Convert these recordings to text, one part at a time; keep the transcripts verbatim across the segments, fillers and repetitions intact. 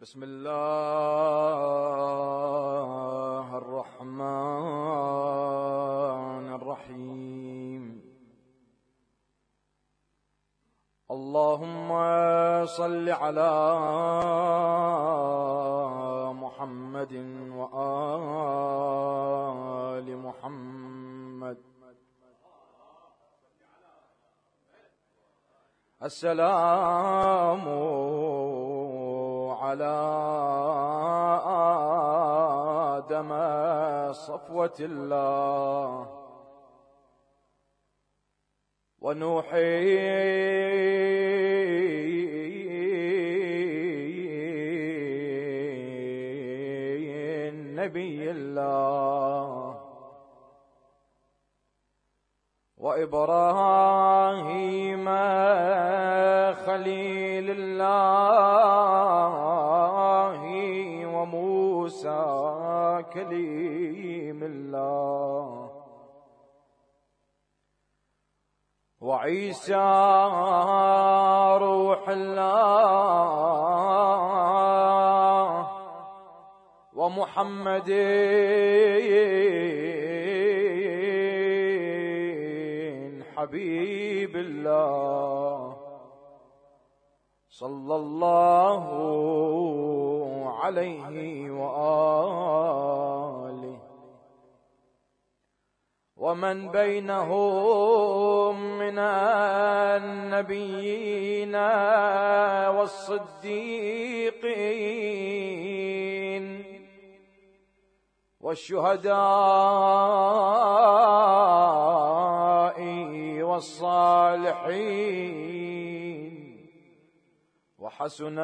بسم الله الرحمن الرحيم. اللهم صل على محمد وآل محمد. السلام على آدم صفوة الله ونوح نبي الله وإبراهيم خليل الله وموسى كليم الله وعيسى روح الله ومحمد حبيب الله صلى الله عليه وآله ومن بينهم من النبيين والصديقين والشهداء والصالحين وحسن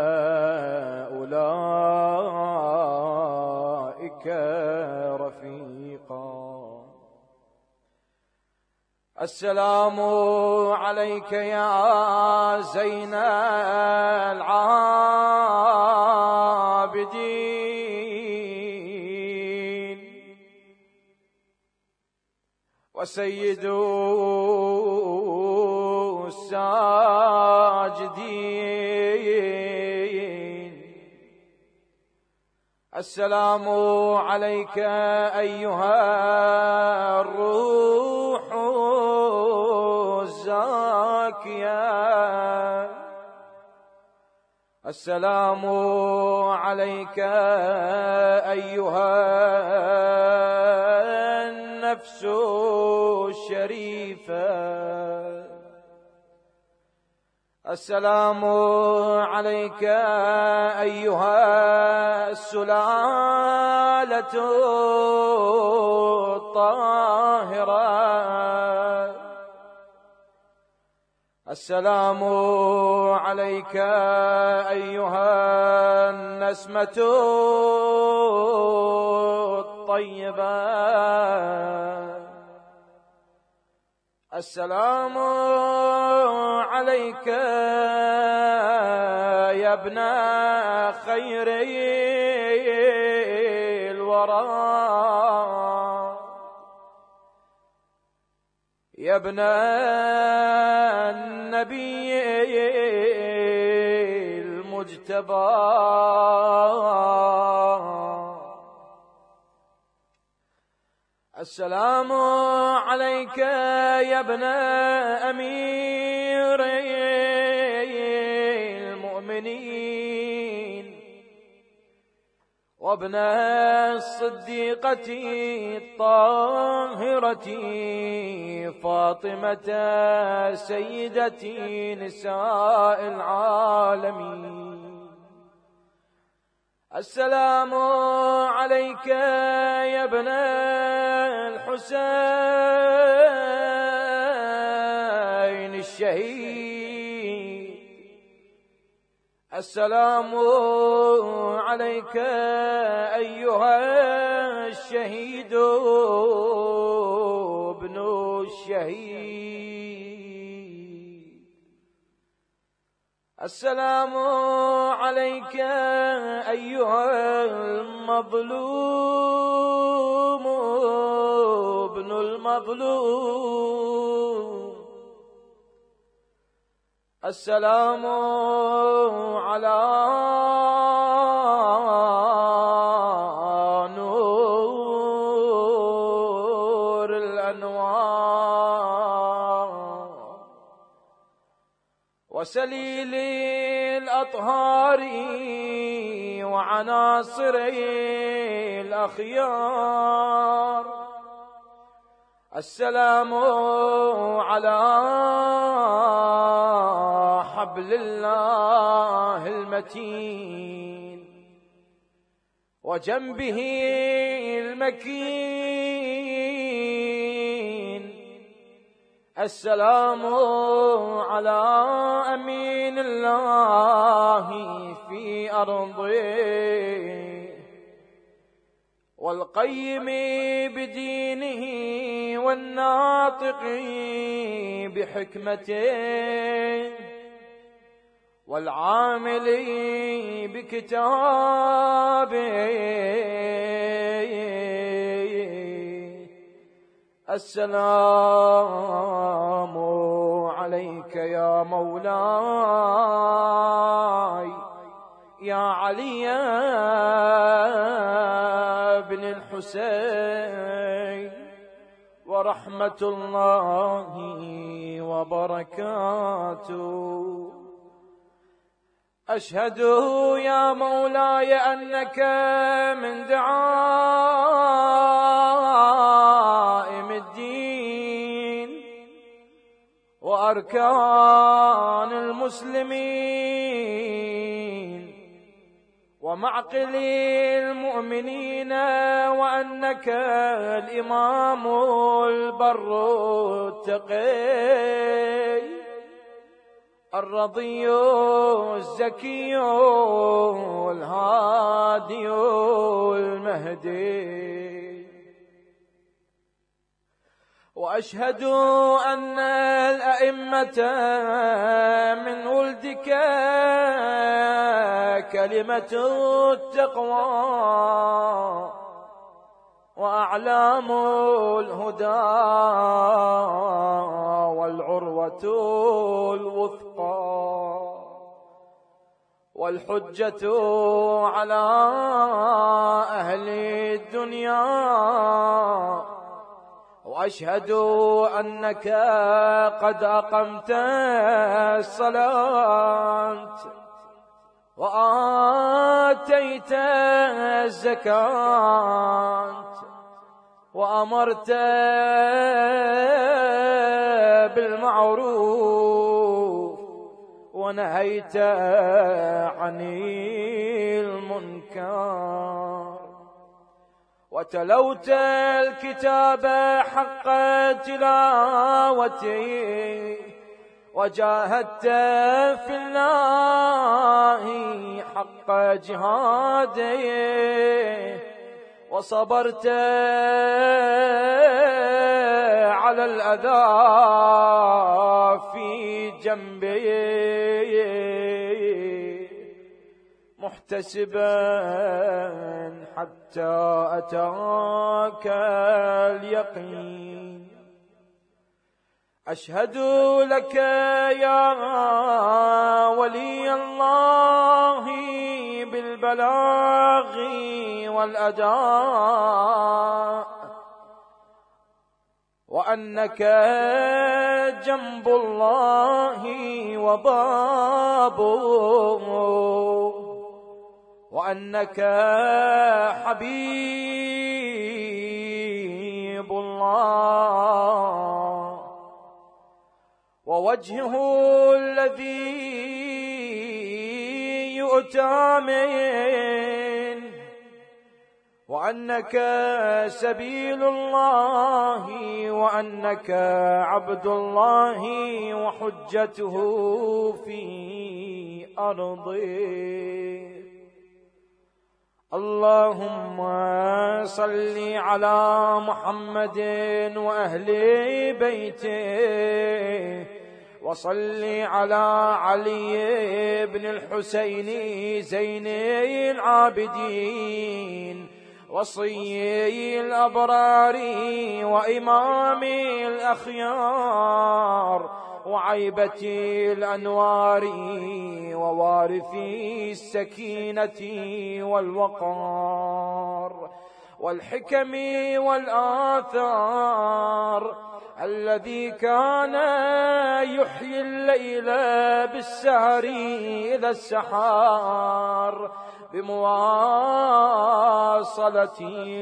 أولئك رفيقا. السلام عليك يا زين العابدين وسيد الساجدين. السلام عليك أيها الروح الزاكية. السلام عليك أيها النفس الشريفة. السلام عليك أيها السلالة الطاهرة. السلام عليك أيها النسمة الطيبة. السلام عليك يا ابن خير الورى يا ابن النبي المجتبى. السلام عليك يا ابن أمير المؤمنين وابن الصديقة الطاهرة فاطمة سيدة نساء العالمين. السلام عليك يا ابن الحسين الشهيد. السلام عليك أيها الشهيد ابن الشهيد. السلام عليك أيها المظلوم ابن المظلوم. السلام على وسليل الأطهار وعناصر الأخيار. السلام على حبل الله المتين وجنبه المكين. السلام على أمين الله في أرضه والقيم بدينه والناطق بحكمته والعامل بكتابه. السلام عليك يا مولاي يا علي بن الحسين ورحمة الله وبركاته. أشهد يا مولاي أنك من دعائم الدين وأركان المسلمين ومعقل المؤمنين، وأنك الإمام البر التقي الرضي الزكي الهادي المهدي. وأشهد أن الأئمة من ولدك كلمة التقوى وأعلام الهدى والعروة الوثقى والحجة على أهل الدنيا. وأشهد أنك قد أقمت الصلاة وآتيت الزكاة وأمرت بالمعروف ونهيت عن المنكر وتلوت الكتاب حق تلاوته وجاهدت في الله حق جهاده وصبرت على الأذى في جنبه محتسبا حتى أتاك اليقين. أشهد لك يا ولي الله بالبلاغ والأداء وأنك جنب الله وبابه وأنك حبيب الله ووجهه الذي يؤتى منه وأنك سبيل الله وأنك عبد الله وحجته في أرضه. اللهم صل على محمد وأهل بيته وصل على علي بن الحسين زين العابدين وصي الأبرار وإمام الأخيار وعيبة الأنوار ووارث السكينة والوقار والحكم والآثار الذي كان يحيي الليل بالسهر إلى السحار بمواصلة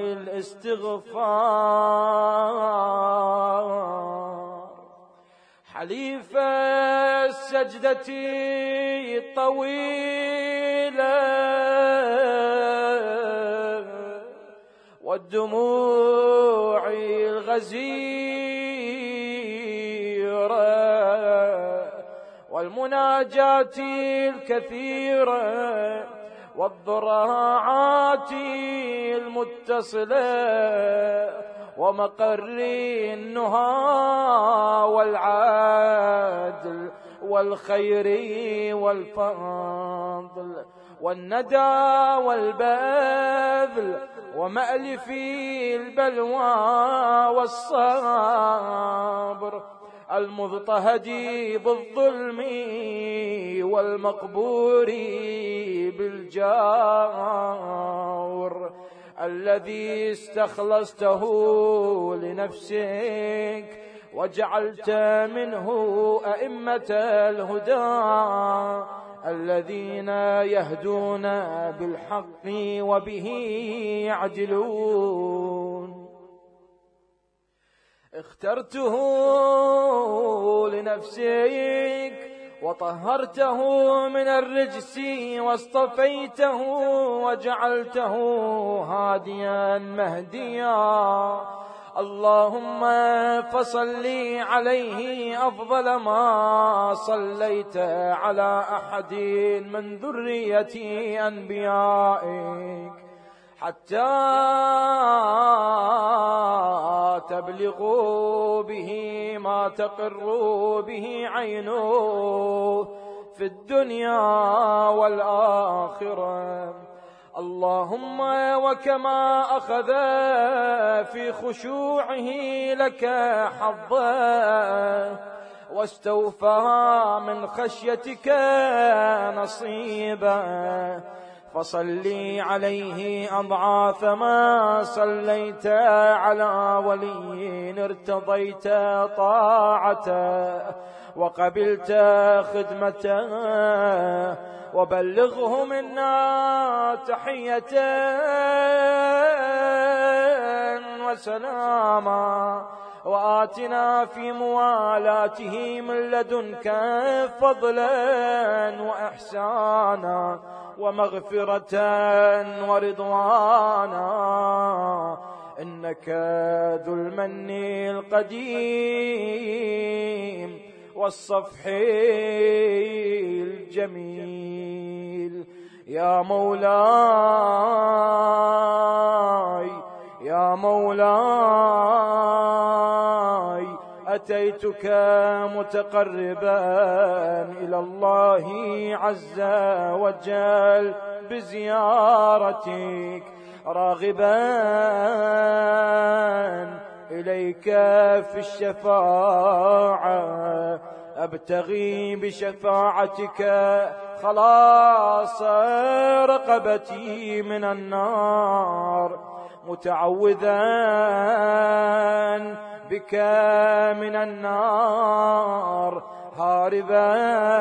الاستغفار، حليف السجدة الطويلة والدموع الغزيرة والمناجات الكثيرة والضراعات المتصلة ومقر النهى والعدل والخير والفضل والندى والبذل ومألف البلوى والصبر، المضطهد بالظلم والمقبور بالجور، الذي استخلصته لنفسك وجعلت منه أئمة الهدى الذين يهدون بالحق وبه يعدلون. اخترته لنفسك وطهرته من الرجس واصطفيته وجعلته هاديا مهديا، اللهم فصل عليه أفضل ما صليت على أحد من ذرية أنبيائك حتى تبلغوا به ما تقر به عينه في الدنيا والآخرة، اللهم وكما أخذ في خشوعه لك حظا واستوفى من خشيتك نصيبا، فصلي عليه أضعاف ما صليت على ولي ارتضيت طاعته وقبلت خدمته، وبلغه منا تحية وسلاما، وآتنا في موالاته من لدنك فضلا وإحسانا ومغفرة ورضوانا، إنك ذو المن القديم والصفح الجميل. يا مولاي يا مولاي أتيتك متقربا إلى الله عز وجل بزيارتك، راغبا إليك في الشفاعة، أبتغي بشفاعتك خلاص رقبتي من النار، متعوذا بك من النار، هاربا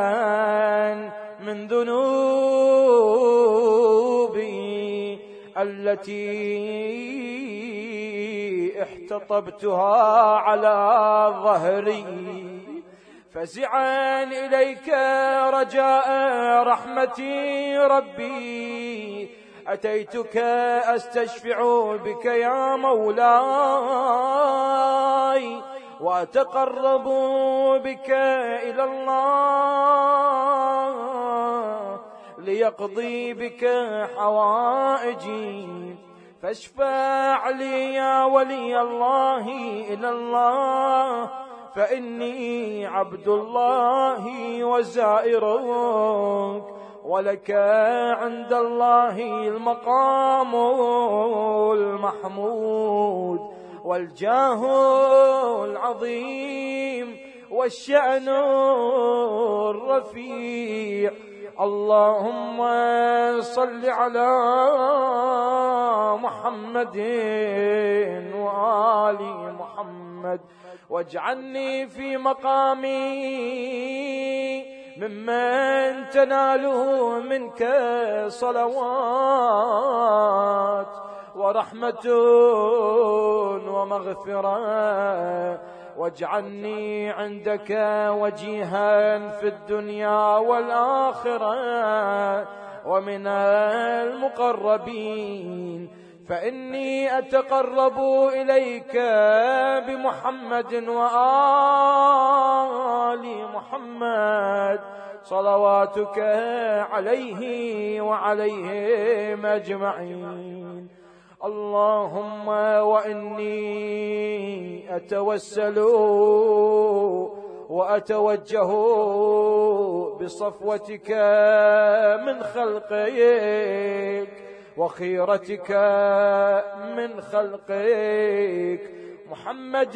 من ذنوبي التي احتطبتها على ظهري، فزعا إليك رجاء رحمة ربي، أتيتك أستشفع بك يا مولاي، وأتقرب بك إلى الله ليقضي بك حوائجي، فاشفع لي يا ولي الله إلى الله، فإني عبد الله وزائرك، ولك عند الله المقام المحمود والجاه العظيم والشأن الرفيع، اللهم صل على محمد وآل محمد، واجعلني في مقامي ممن تناله منك صلوات ورحمة ومغفرة، واجعلني عندك وجيها في الدنيا والآخرة ومن المقربين، فإني أتقرب إليك بمحمد وآل محمد صلواتك عليه وعليهم أجمعين. اللهم وإني أتوسل وأتوجه بصفوتك من خلقك وخيرتك من خلقك محمد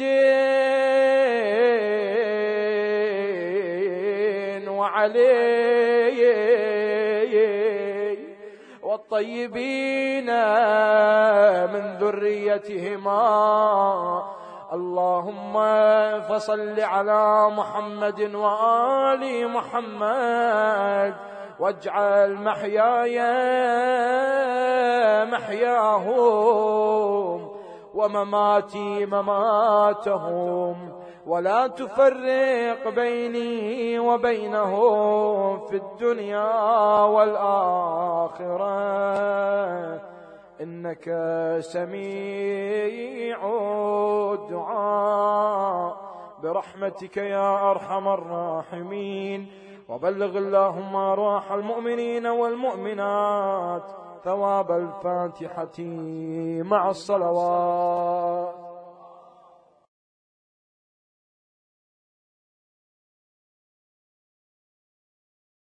وعلي والطيبين من ذريتهما. اللهم فصل على محمد وآل محمد، واجعل محياي محياهم ومماتي مماتهم، ولا تفرق بيني وبينهم في الدنيا والآخرة، إنك سميع الدعاء برحمتك يا أرحم الراحمين. وبلغ اللهم أرواح المؤمنين والمؤمنات ثواب الفاتحة مع الصلوات.